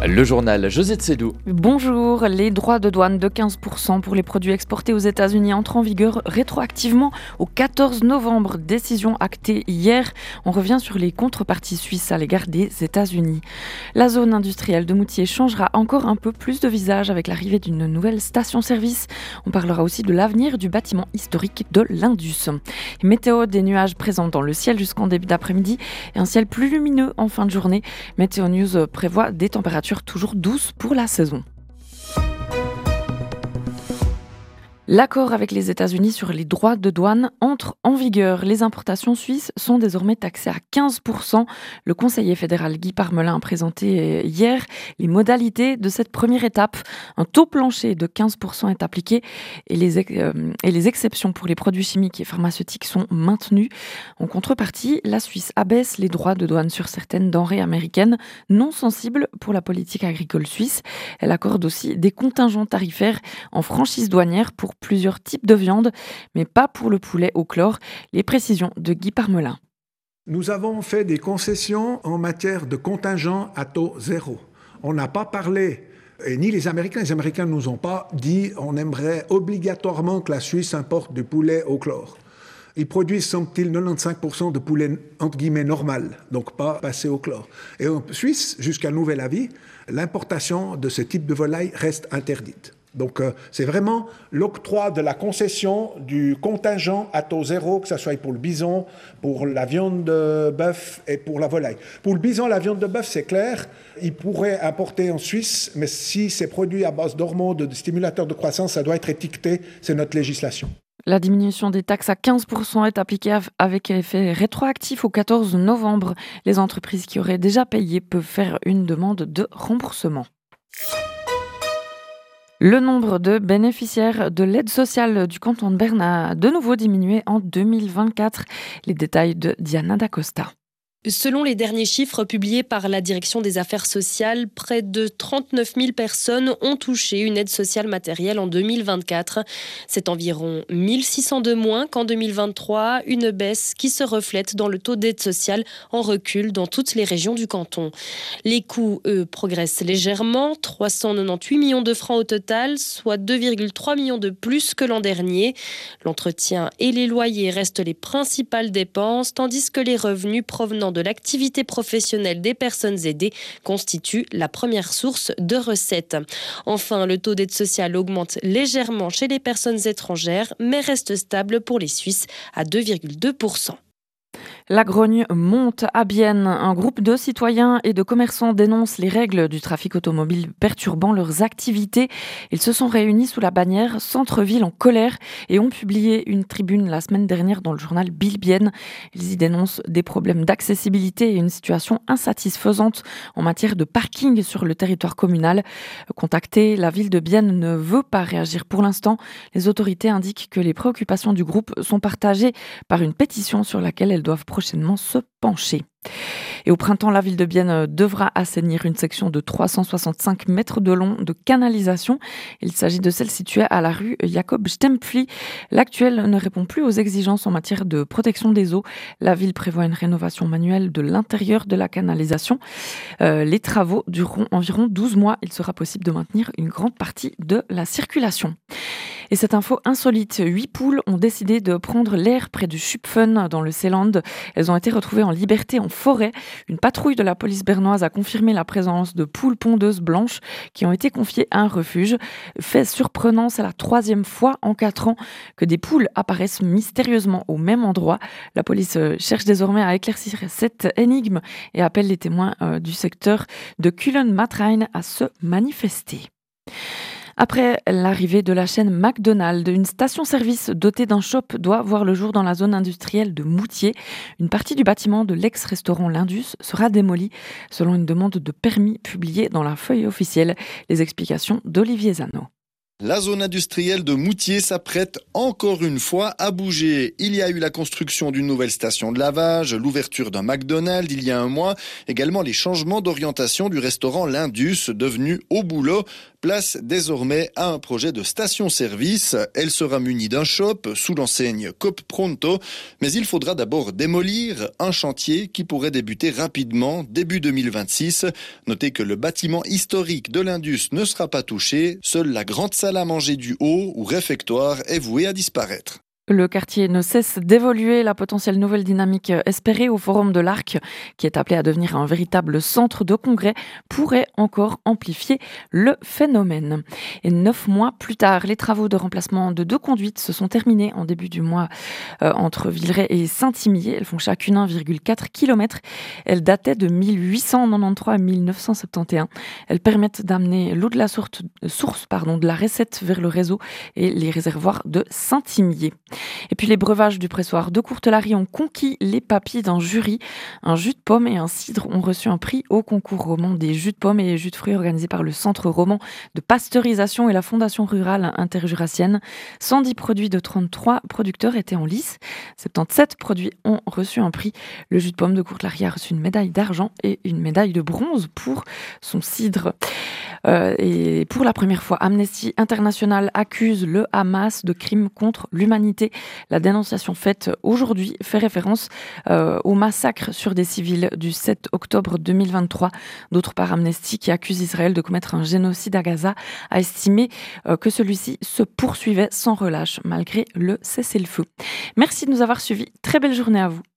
Le journal Josette Sédou. Bonjour, les droits de douane de 15% pour les produits exportés aux États-Unis entrent en vigueur rétroactivement au 14 novembre. Décision actée hier. On revient sur les contreparties suisses à l'égard des États-Unis. La zone industrielle de Moutier changera encore un peu plus de visage avec l'arrivée d'une nouvelle station-service. On parlera aussi de l'avenir du bâtiment historique de l'Indus. Météo, des nuages présents dans le ciel jusqu'en début d'après-midi et un ciel plus lumineux en fin de journée. Météo News prévoit des températures toujours douces pour la saison. L'accord avec les États-Unis sur les droits de douane entre en vigueur. Les importations suisses sont désormais taxées à 15%. Le conseiller fédéral Guy Parmelin a présenté hier les modalités de cette première étape. Un taux plancher de 15% est appliqué et les exceptions pour les produits chimiques et pharmaceutiques sont maintenues. En contrepartie, la Suisse abaisse les droits de douane sur certaines denrées américaines non sensibles pour la politique agricole suisse. Elle accorde aussi des contingents tarifaires en franchise douanière pour plusieurs types de viande, mais pas pour le poulet au chlore. Les précisions de Guy Parmelin. Nous avons fait des concessions en matière de contingent à taux zéro. On n'a pas parlé, et ni les Américains ne nous ont pas dit on aimerait obligatoirement que la Suisse importe du poulet au chlore. Ils produisent, semble-t-il, 95% de poulet, entre guillemets, normal, donc pas passé au chlore. Et en Suisse, jusqu'à nouvel avis, l'importation de ce type de volaille reste interdite. Donc c'est vraiment l'octroi de la concession du contingent à taux zéro, que ce soit pour le bison, pour la viande de bœuf et pour la volaille. Pour le bison, la viande de bœuf, c'est clair, ils pourraient importer en Suisse, mais si c'est produit à base d'hormones, de stimulateurs de croissance, ça doit être étiqueté, c'est notre législation. La diminution des taxes à 15% est appliquée avec effet rétroactif au 14 novembre. Les entreprises qui auraient déjà payé peuvent faire une demande de remboursement. Le nombre de bénéficiaires de l'aide sociale du canton de Berne a de nouveau diminué en 2024. Les détails de Diana Dacosta. Selon les derniers chiffres publiés par la Direction des Affaires sociales, près de 39 000 personnes ont touché une aide sociale matérielle en 2024. C'est environ 1 600 de moins qu'en 2023, une baisse qui se reflète dans le taux d'aide sociale en recul dans toutes les régions du canton. Les coûts, eux, progressent légèrement, 398 millions de francs au total, soit 2,3 millions de plus que l'an dernier. L'entretien et les loyers restent les principales dépenses, tandis que les revenus provenant de l'activité professionnelle des personnes aidées constitue la première source de recettes. Enfin, le taux d'aide sociale augmente légèrement chez les personnes étrangères, mais reste stable pour les Suisses à 2,2%. La grogne monte à Bienne. Un groupe de citoyens et de commerçants dénonce les règles du trafic automobile perturbant leurs activités. Ils se sont réunis sous la bannière Centre-Ville en colère et ont publié une tribune la semaine dernière dans le journal Biel-Bienne. Ils y dénoncent des problèmes d'accessibilité et une situation insatisfaisante en matière de parking sur le territoire communal. Contactée, la ville de Bienne ne veut pas réagir pour l'instant. Les autorités indiquent que les préoccupations du groupe sont partagées par une pétition sur laquelle elles doivent prochainement se pencher. Et au printemps, la ville de Bienne devra assainir une section de 365 mètres de long de canalisation. Il s'agit de celle située à la rue Jacob Stempfli. L'actuelle ne répond plus aux exigences en matière de protection des eaux. La ville prévoit une rénovation manuelle de l'intérieur de la canalisation. Les travaux dureront environ 12 mois. Il sera possible de maintenir une grande partie de la circulation. Et cette info insolite, 8 poules ont décidé de prendre l'air près du Schupfen dans le Seeland. Elles ont été retrouvées en liberté en forêt. Une patrouille de la police bernoise a confirmé la présence de poules pondeuses blanches qui ont été confiées à un refuge. Fait surprenant, c'est la 3e fois en 4 ans que des poules apparaissent mystérieusement au même endroit. La police cherche désormais à éclaircir cette énigme et appelle les témoins du secteur de Kullen-Matrain à se manifester. Après l'arrivée de la chaîne McDonald's, une station-service dotée d'un shop doit voir le jour dans la zone industrielle de Moutier. Une partie du bâtiment de l'ex-restaurant l'Indus sera démolie selon une demande de permis publiée dans la feuille officielle. Les explications d'Olivier Zano. La zone industrielle de Moutier s'apprête encore une fois à bouger. Il y a eu la construction d'une nouvelle station de lavage, l'ouverture d'un McDonald's il y a un mois, également les changements d'orientation du restaurant L'Indus, devenu Au Boulot. Place désormais à un projet de station-service. Elle sera munie d'un shop sous l'enseigne Coop Pronto, mais il faudra d'abord démolir un chantier qui pourrait débuter rapidement, début 2026. Notez que le bâtiment historique de l'Indus ne sera pas touché. Seule la grande salle à manger du haut ou réfectoire est vouée à disparaître. Le quartier ne cesse d'évoluer. La potentielle nouvelle dynamique espérée au Forum de l'Arc, qui est appelé à devenir un véritable centre de congrès, pourrait encore amplifier le phénomène. Et 9 mois plus tard, les travaux de remplacement de 2 conduites se sont terminés en début du mois entre Villeray et Saint-Imier. Elles font chacune 1,4 km. Elles dataient de 1893 à 1971. Elles permettent d'amener l'eau de la source de la Recette vers le réseau et les réservoirs de Saint-Imier. Et puis les breuvages du pressoir de Courtelary ont conquis les papilles d'un jury. Un jus de pomme et un cidre ont reçu un prix au concours roman des jus de pommes et jus de fruits organisé par le Centre roman de pasteurisation et la Fondation rurale interjurassienne. 110 produits de 33 producteurs étaient en lice. 77 produits ont reçu un prix. Le jus de pomme de Courtelary a reçu une médaille d'argent et une médaille de bronze pour son cidre. Et pour la première fois, Amnesty International accuse le Hamas de crimes contre l'humanité. La dénonciation faite aujourd'hui fait référence au massacre sur des civils du 7 octobre 2023. D'autre part, Amnesty, qui accuse Israël de commettre un génocide à Gaza, a estimé que celui-ci se poursuivait sans relâche malgré le cessez-le-feu. Merci de nous avoir suivis. Très belle journée à vous.